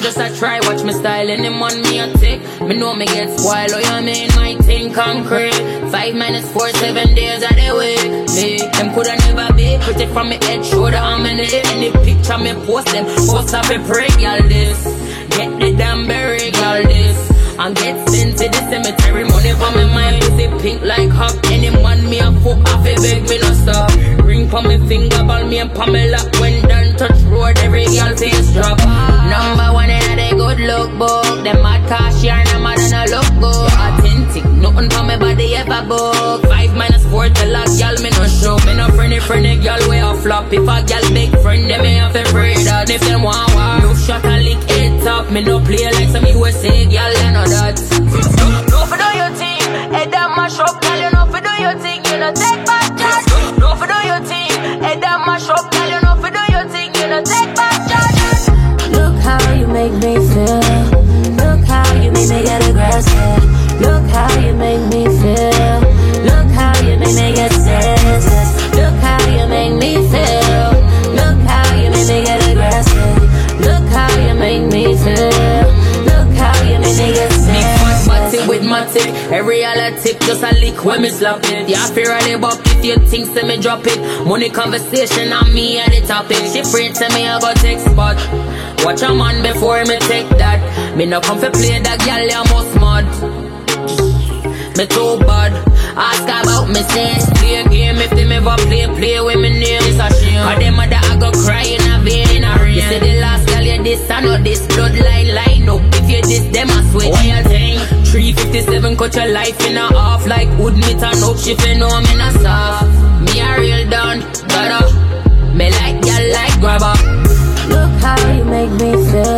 just a try, watch me style. Any man me a take, me know me get spoiled. Oh, you mean my thing concrete. 5 minutes 4, 7 days of the week. Me, them coulda never be pretty from me head, shoulder, arm, and the any picture me post them. Post up a pray, y'all this. Get the damn berry, y'all this. And get sent to the cemetery. Money for me mind, pussy pink like hop. Any man me a fuck off, a beg me no stop. Ring for me finger, ball me and Pamela. When done touch road, every girl face drop. Number 1 in a good look book. Them mad cash here, no mad and a look good. Authentic, nothing for me body ever book. 5 minus 4 till a girl me no show. Me no friendly girl way a flop. If a girl big friend, them me have to pray that. If them want war, no shot a lick it up. Me no play like some USA girl and all that. No for do your thing, head that mash up, girl. You know for do your thing, you know take back charge. No for do your thing, head that mash up, girl. You know for do your thing, you know take back charge. Look how you make me feel. Look how you make me get aggressive. Look how you make me feel. Look how you make me get senseless. Look how you make me feel. Look how you make me get aggressive. Look how you make me feel. Look how you make me get senseless. With my tip, every other tip just a lick when me slap it. Yeah, fear of the buck if you think say me drop it. Money conversation on me at the topic. She afraid to me I go take spot. Watch a man before me take that. Me no come for play that girl, you must mad. Me too bad. Ask about me sense. Play a game if them ever play with me name. It's a shame. Cause them mother I go cry in a vein in a rain. You say the last girl you this I know this bloodline line up. If you this them I swear. What you think? 357 cut your life in a half. Like wood meat and up. She fi know me not soft. Me a real down, gotta. Me like y'all like grabber. Look how you make me feel.